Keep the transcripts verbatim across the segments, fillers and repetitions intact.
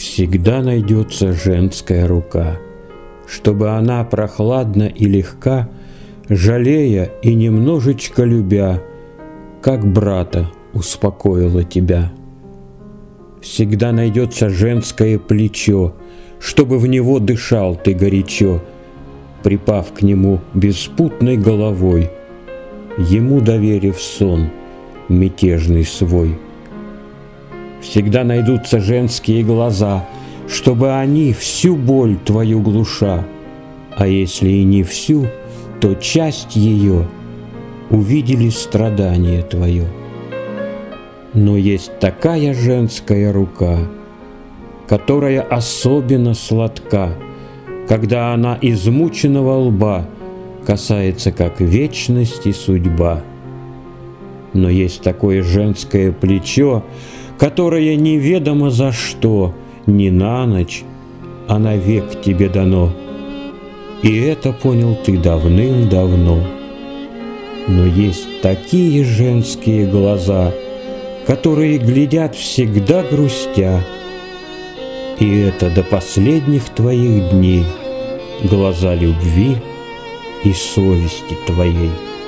Всегда найдется женская рука, чтобы она прохладна и легка, жалея и немножечко любя, как брата успокоила тебя. Всегда найдется женское плечо, чтобы в него дышал ты горячо, припав к нему беспутной головой, ему доверив сон мятежный свой. Всегда найдутся женские глаза, чтобы они всю боль твою глуша, а если и не всю, то часть ее увидели страдание твое. Но есть такая женская рука, которая особенно сладка, когда она измученного лба касается, как вечность и судьба. Но есть такое женское плечо, которое неведомо за что, не на ночь, а навек тебе дано. И это понял ты давным-давно. Но есть такие женские глаза, которые глядят всегда грустя, и это до последних твоих дней глаза любви и совести твоей.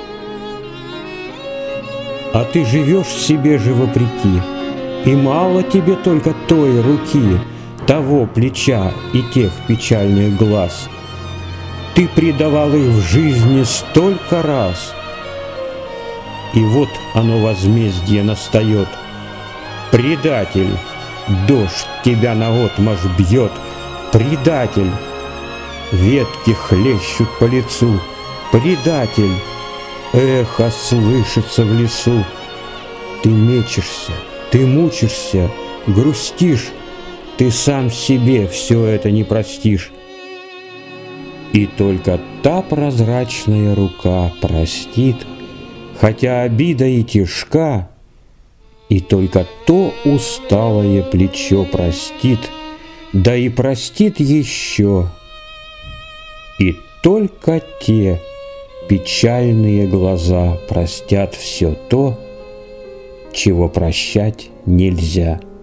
А ты живешь себе же вопреки, и мало тебе только той руки, того плеча и тех печальных глаз. Ты предавал их в жизни столько раз, и вот оно возмездие настает. Предатель, дождь тебя наотмашь бьет, предатель, ветки хлещут по лицу, предатель, эхо слышится в лесу. Ты мечешься, ты мучишься, грустишь, ты сам себе все это не простишь. И только та прозрачная рука простит, хотя обида и тяжка, и только то усталое плечо простит, да и простит еще. И только те печальные глаза простят все то, чего прощать нельзя.